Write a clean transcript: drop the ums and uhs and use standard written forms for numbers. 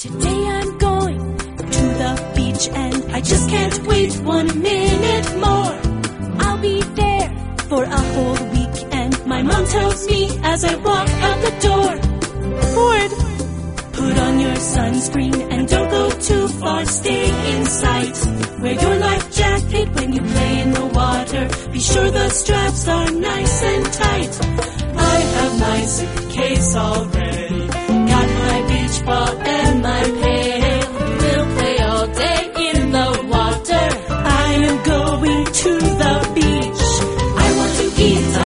Today I'm going to the beach and I just can't wait 1 minute more. I'll be there for a whole week and my mom tells me as I walk out the door, Ford, put on your sunscreen and don't go too far, stay in sight. Wear your life jacket when you play in the water, be sure the straps are nice and tight. I have my suitcase all ready.